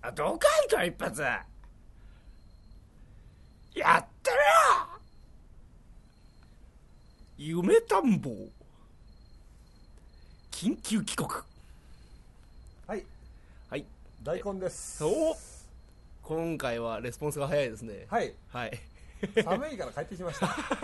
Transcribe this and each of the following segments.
ドカンと一発やってるよ。夢探訪緊急帰国。 はいはい、 大根です。 そう今回はレスポンスが早いですね。 はいはい寒いから帰ってきました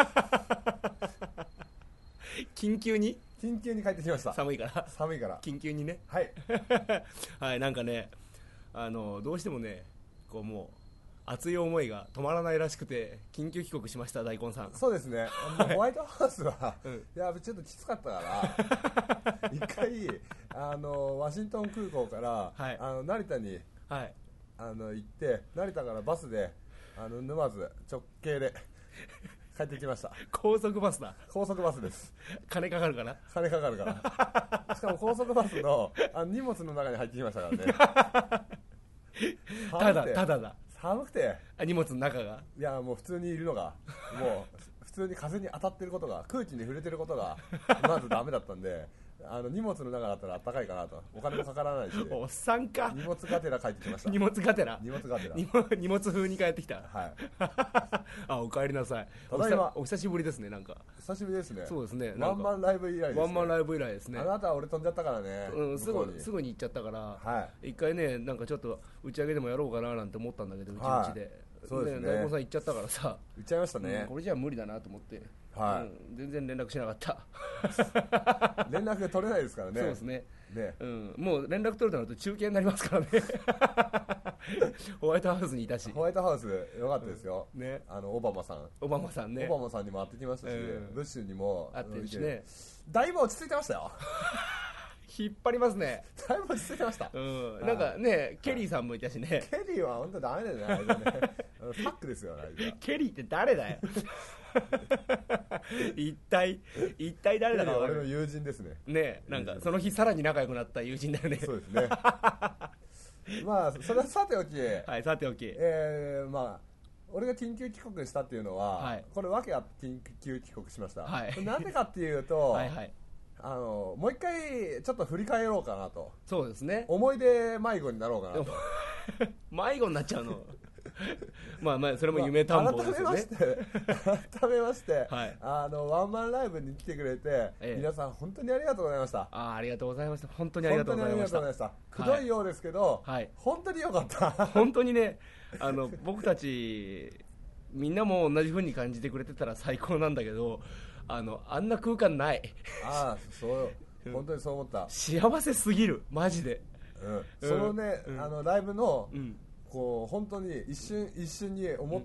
緊急に帰ってきました。 寒いから緊急にね。 はいはい、なんかねどうしてもねこうもう熱い思いが止まらないらしくて緊急帰国しました。大根さん。 そうですね。ホワイトハウスは、 うん、 いやちょっときつかったから一回ワシントン空港から、はい、成田に、はい、行って成田からバスで沼津直経で帰ってきました。 高速バスだ。 高速バスです。 金かかるかな。 金かかるからしかも高速バスの荷物の中に入ってきましたからねただだ。 寒くて荷物の中が、 いやもう普通にいるのがもう普通に風に当たってることが、空気に触れてることがまずダメだったんで荷物の中だったらあったかいかなと、お金もかからないしおっさんか。 荷物がてら帰ってきました。 荷物がてら荷物風に帰ってきた。 はいあ、お帰りなさい。 ただいま。 お久しぶりですね。なんか久しぶりですね。 そうですね。 ワンマンライブ以来ですね。 ワンマンライブ以来ですね。 あなたは俺飛んじゃったからね、 うん、すぐに行っちゃったから、はい、一回ねなんかちょっと打ち上げでもやろうかななんて思ったんだけど、うちうちで、 そうですね。 大根さん行っちゃったからさ、 行っちゃいましたね。 これじゃ無理だなと思って、 はい、 全然連絡しなかった連絡取れないですからね。 そうですね。もう連絡取るとなると中継になりますからねホワイトハウスにいたし。 ホワイトハウスよかったですよ、 ね、 オバマさんね、オバマさんにも会ってきましたし、ブッシュにも会ってるしね。 だいぶ落ち着いてましたよ引っ張りますね。 だいぶ落ち着いてました、 なんかね、ケリーさんもいたしね。 ケリーは本当ダメだよね、あれねファックですよ、 ケリーって誰だよ一体誰だか。 俺の友人ですね。 ね、なんかその日さらに仲良くなった友人だよね。 そうですねまあそれはさておき、 はい、さておき、 まあ俺が緊急帰国したっていうのは、はい、これ訳あって緊急帰国しました、はい、なんでかっていうとはい、はい、もう一回ちょっと振り返ろうかなと。 そうですね。 思い出迷子になろうかなと迷子になっちゃうのまあそれも夢探訪ですよね。 改めまして、はい、ワンマンライブに来てくれて、皆さん本当にありがとうございました。 ありがとうございました。本当にありがとうございました。 くどいようですけど、はい、本当によかった本当にね、僕たちみんなも同じ風に感じてくれてたら最高なんだけど、あんな空間ない。 そう本当にそう思った。 幸せすぎるマジで、 そのね、ライブの、こう本当に一瞬に思った、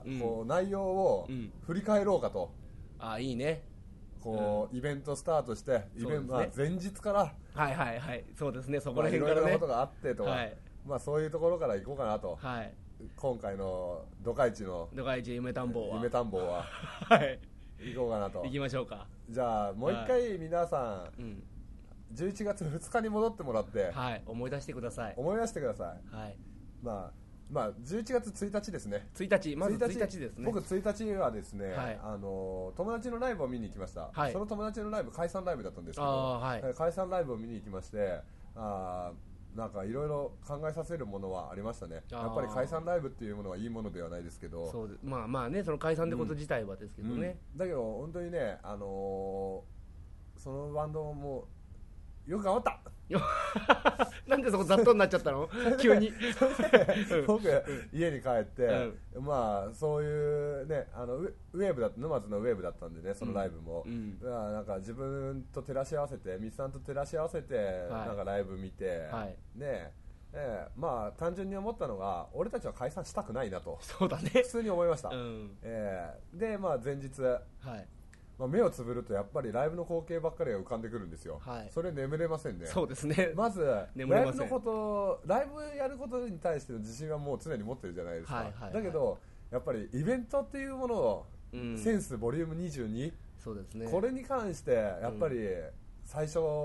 こう内容を振り返ろうかと。 いいね。 こうイベントスタートして、イベント前日からはいはいはい、そうですね、そこら辺からね、 いろいろなことがあってとか、まあそういうところから行こうかなと。はい、今回のドカイチ夢探訪ははい行こうかなと。 行きましょうか。 じゃあもう一回皆さん、11月2日に戻ってもらって、 はい、思い出してください。 はい、まあ11月1日ですね。 まず1日ですね。 僕1日はですね、友達のライブを見に行きました。その友達のライブ解散ライブだったんですけど、解散ライブを見に行きまして、なんかいろいろ考えさせるものはありましたね。やっぱり解散ライブっていうものはいいものではないですけど、 そうまあね、その解散ってこと自体はですけどね、 だけど本当にね、そのバンドもよく頑張ったなんでそこざっとになっちゃったの急に僕、家に帰って、まあそういうね、ウェーブだった、沼津のウェーブだったんでね、そのライブも、なんか自分と照らし合わせて、ミスさんと照らし合わせて、なんかライブ見て、ね、まあ単純に思ったのが、俺たちは解散したくないなと。 そうだね、 普通に思いました。で、まあ前日、目をつぶるとやっぱりライブの光景ばっかりが浮かんでくるんですよ、それ眠れませんね。 そうですね。 まずライブやることに対しての自信はもう常に持ってるじゃないですか、だけどやっぱりイベントっていうものを、センスボリューム22、そうですね、これに関してやっぱり最初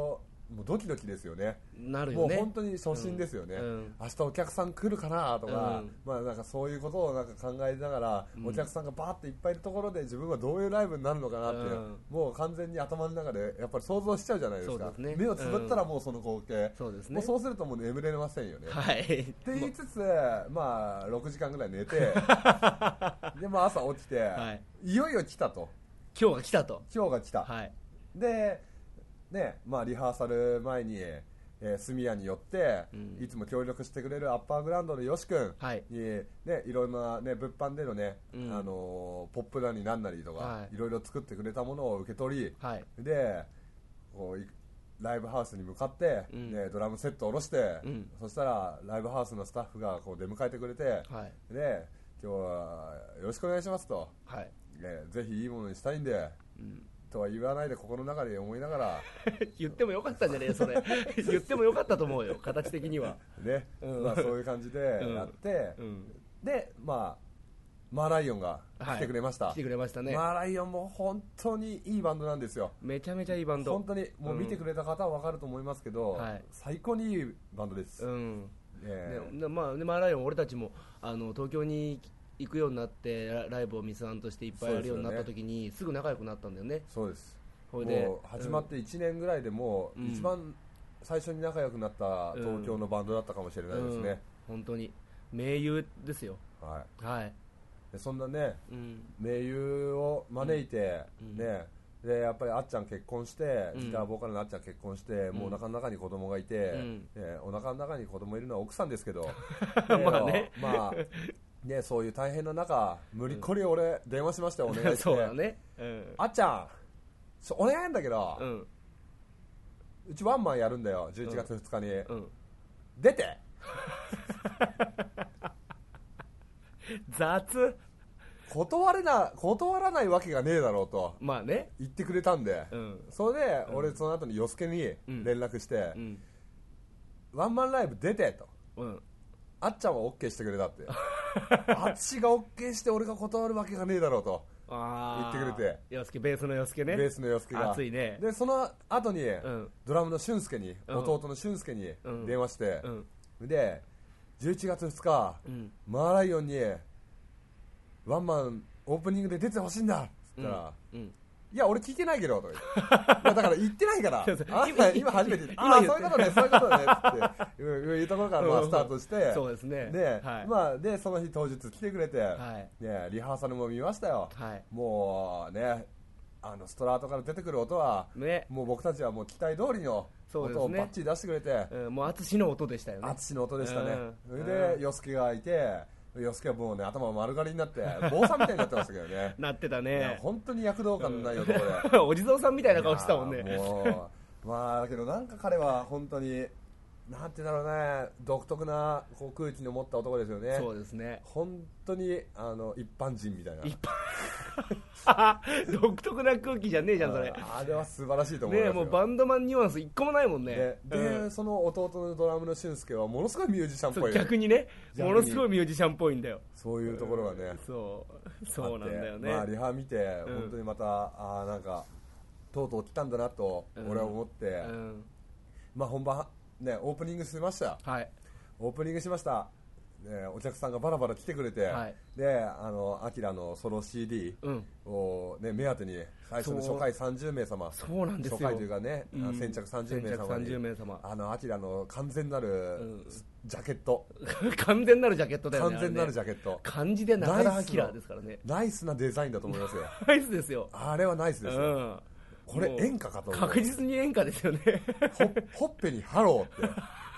もうドキドキですよね。 なるよね。 もう本当に初心ですよね、明日お客さん来るかなとか、まあなんかそういうことをなんか考えながら、お客さんがバーっていっぱいいるところで自分はどういうライブになるのかなって、もう完全に頭の中でやっぱり想像しちゃうじゃないですか。 そうですね、 目をつぶったらもうその光景、 そうですね、 もうそうするともう眠れませんよね。 はい。って言いつつ、まあ6時間ぐらい寝てで、まあ、朝起きて、いよいよ来たと、 今日が来たと、 今日が来た、でね、まあ、リハーサル前に、住谷によって、いつも協力してくれるアッパーグラウンドのよし君に、ね、いろんな、ね、物販でのね、ポップなりなんなりとか、いろいろ作ってくれたものを受け取り、でこうライブハウスに向かって、ね、ドラムセットを下ろして、そしたらライブハウスのスタッフがこう出迎えてくれて、で今日はよろしくお願いしますと、ぜひいいものにしたいんで、とは言わないで心の中で思いながら言ってもよかったんじゃねえそれ言ってもよかったと思うよ、形的にはね、まあ、そういう感じでやって、で、まあ、マーライオンが来てくれました、 来てくれましたね。 マーライオンも本当にいいバンドなんですよ。 めちゃめちゃいいバンド、 本当にもう見てくれた方は分かると思いますけど、最高にいいバンドです。 まあ、マーライオン、俺たちも東京に行くようになってライブをミスアンとしていっぱいやるようになった時に すぐ仲良くなったんだよね。 そうです。もう始まって1年ぐらいでもう一番最初に仲良くなった東京のバンドだったかもしれないですね。 本当に盟友ですよ。 でそんなね、盟友を招いて、ね、でやっぱりあっちゃん結婚して、ギターボーカルのあっちゃん結婚して、もうお腹の中に子供がいて、お腹の中に子供いるのは奥さんですけどまあね、まあね、そういう大変な中、無理っこり俺電話しましたよ、お願いしてそうだね、 あっちゃんお願いなんだけど、うちワンマンやるんだよ11月2日に、出て雑、 断らないわけがねえだろうと、 まあね、 言ってくれたんで、それで俺その後によすけに連絡して、ワンマンライブ出てと、あっちゃんは OK してくれたってあっちが OK して俺が断るわけがねえだろうと言ってくれて、 よすけ、ベースのよすけね、 ベースのよすけが熱いね。 でその後に、ドラムの俊介に、弟の俊介に電話して、で11月2日、マーライオンにワンマンオープニングで出てほしいんだって言ったら、いや俺聞いてないけどとかだから言ってないから今初めてそういうことねそういうことねっていうところからまあスタートしてそうですね。 まあでその日当日来てくれて、ね、リハーサルも見ましたよ。もうねストラートから出てくる音は、もう僕たちはもう期待通りの音をバッチリ出してくれて、 もう淳の音でしたよね。 淳の音でしたね。それでよすけがいて、よすけはもうね頭丸刈りになって坊さんみたいになってましたけどねなってたね。 本当に躍動感のない男でお地蔵さんみたいな顔してたもんね。 もうまあだけどなんか彼は本当になんていうんだろうね、独特なこう空気の持った男ですよね。 そうですね。 本当に一般人みたいな。 独特な空気じゃねえじゃんそれ。 あれは素晴らしいと思いますよ。 ね、もうバンドマンニュアンス一個もないもんね。 で、その弟のドラムの俊介はものすごいミュージシャンっぽい。 逆にね、ものすごいミュージシャンっぽいんだよ。 そういうところがね。 そうなんだよね。 まあリハ見て本当にまたなんかとうとう来たんだなと俺は思って、まあ本番ね、オープニングしました、オープニングしました、お客さんがバラバラ来てくれて、でアキラのソロ CD を、ね、目当てに最初の初回30名様、 そうなんですよ、 初回というかね、先着30名様にアキラの完全なるジャケット完全なるジャケットだよね。 完全なるジャケット、 漢字で中田アキラですからね。 ナイスなデザインだと思いますよナイスですよ、 あれはナイスですよ、これ演歌かと思う。 確実に演歌ですよね。 ほっぺにハローって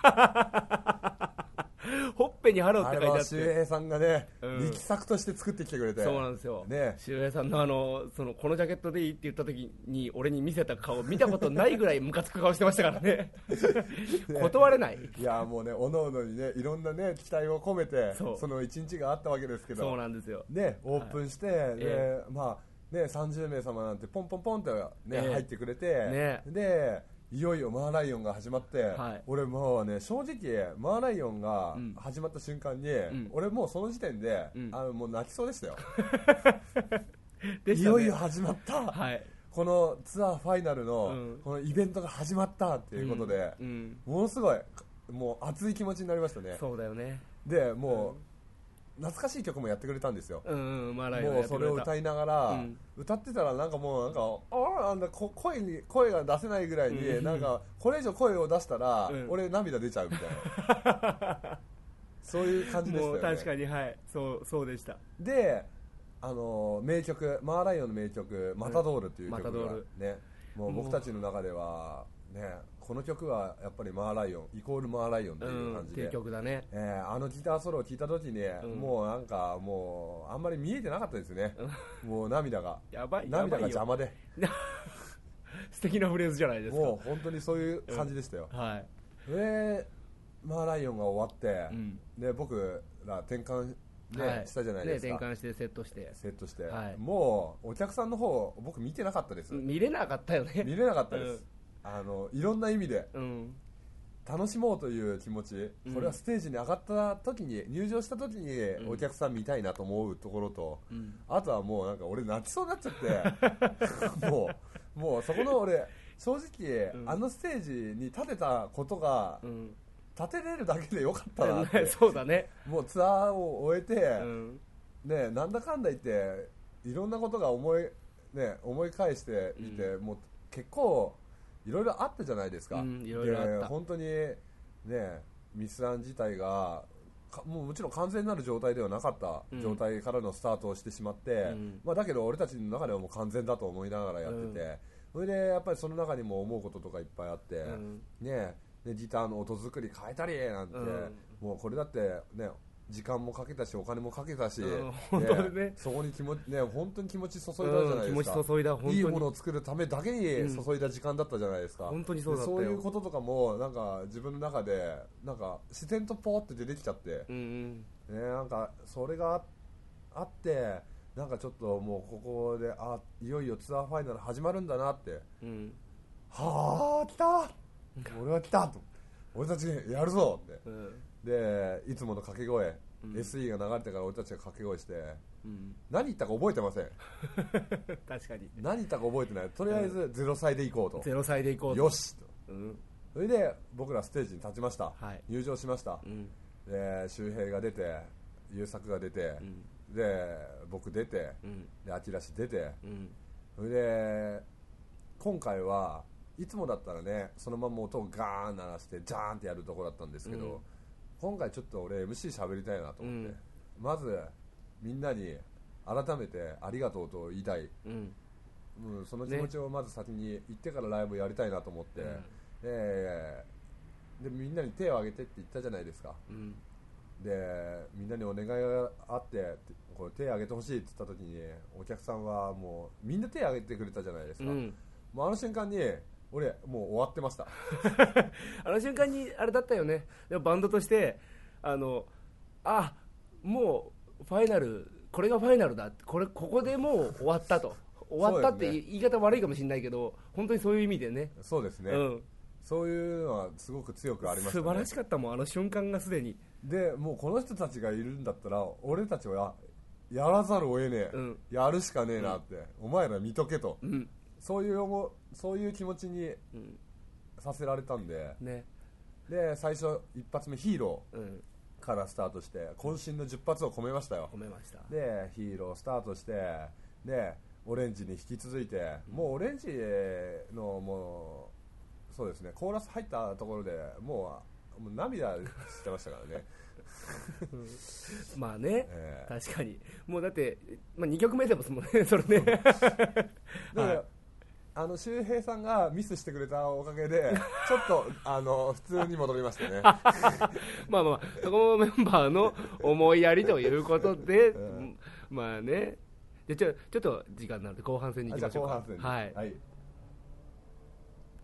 ほっぺにハローって書いてあって、 周平さんがね、力作として作ってきてくれて。 そうなんですよ、周平さんのこのジャケットでいいって言った時に俺に見せた顔見たことないぐらいムカつく顔してましたからね。断れない。 いやもうね、おのおのにね、いろんなね期待を込めてその一日があったわけですけど、 そうなんですよね、オープンして、でまあね、30名様なんてポンポンポンって、ね入ってくれて、でいよいよマーライオンが始まって、俺もうね正直マーライオンが始まった瞬間に、俺もうその時点で、もう泣きそうでしたよ。いよいよ始まった、 このツアーファイナルのこのイベントが始まったっていうことで、ものすごいもう熱い気持ちになりましたね。 そうだよね。 でもう、懐かしい曲もやってくれたんですよ。 もうそれを歌いながら、歌ってたらなんかもうなんか声が出せないぐらいに、なんかこれ以上声を出したら、俺涙出ちゃうみたいなそういう感じでしたよね。 もう確かに、はい、そうでした。 で名曲、マーライオンの名曲マタドールっていう曲がね、もう僕たちの中ではね、この曲はやっぱりマーライオンイコールマーライオンっていう感じで、 っていう曲だね。 ギターソロを聴いた時に、もうなんかもうあんまり見えてなかったですね。もう涙が涙が邪魔で素敵なフレーズじゃないですか。 もう本当にそういう感じでしたよ。 はい。 でマーライオンが終わって、で僕ら転換したじゃないですか。 転換してセットして、 もうお客さんの方僕見てなかったです。 見れなかったよね。 見れなかったです。いろんな意味で楽しもうという気持ち、これはステージに上がった時に、入場した時にお客さん見たいなと思うところと、あとはもうなんか俺泣きそうになっちゃってもうそこの俺正直、あのステージに立てたことが、立てれるだけでよかったなってそうだね。 もうツアーを終えて、なんだかんだ言っていろんなことが思い返していて、もう結構いろいろあったじゃないですか。 いろいろあった。 本当にね、ミスラン自体がもちろん完全なる状態ではなかった状態からのスタートをしてしまって、だけど俺たちの中ではもう完全だと思いながらやってて、それでやっぱりその中にも思うこととかいっぱいあって、でギターの音作り変えたりなんて、もうこれだってね、時間もかけたしお金もかけたし、 本当にね、 そこに本当に気持ち注いだじゃないですか。気持ち注いだ、本当にいいものを作るためだけに注いだ時間だったじゃないですか。 本当にそうだったよ。 そういうこととかもなんか自分の中でなんか自然とポーって出てきちゃって、なんかそれがあって、なんかちょっともうここでいよいよツアーファイナル始まるんだなって、はあ来た俺は来たと、俺たちやるぞって、でいつもの掛け声、SE が流れてから俺たちが掛け声して、何言ったか覚えてません確かに何言ったか覚えてない。とりあえず0歳で行こうと、 0歳で行こうと、 よしと、それで僕らステージに立ちました、入場しました、で周平が出て、優作が出て、で僕出て、でアキラ氏出て、それで今回はいつもだったらね、そのまま音をガーン鳴らしてジャーンってやるところだったんですけど、今回ちょっと俺 MC 喋りたいなと思って、まずみんなに改めてありがとうと言いたい、その気持ちをまず先に言ってからライブやりたいなと思って、でみんなに手を挙げてって言ったじゃないですか、でみんなにお願いがあってこれ手を挙げてほしいって言った時に、お客さんはもうみんな手を挙げてくれたじゃないですか、もうあの瞬間に俺もう終わってましたあの瞬間にあれだったよね。でもバンドとしてもうファイナル、これがファイナルだ、ここでもう終わったと、終わったって言い方悪いかもしれないけど、本当にそういう意味でね。 そうですね、そういうのはすごく強くありましたね。 素晴らしかったもん、あの瞬間がすでに。 でもうこの人たちがいるんだったら俺たちはやらざるを得ねえ、やるしかねえなって、お前ら見とけと、そういう気持ちにさせられたんで、で最初一発目ヒーローからスタートして、渾身の10発を込めましたよ。でヒーロースタートして、でオレンジに引き続いて、もうオレンジのもうそうですね、コーラス入ったところでもう涙してましたからねまあね、確かにもうだって、2曲目でもですもんねそれね周平さんがミスしてくれたおかげでちょっと普通に戻りましたねまあそこのメンバーの思いやりということで、まあね、でちょっと時間になるので後半戦に行きましょうか。 後半戦、はい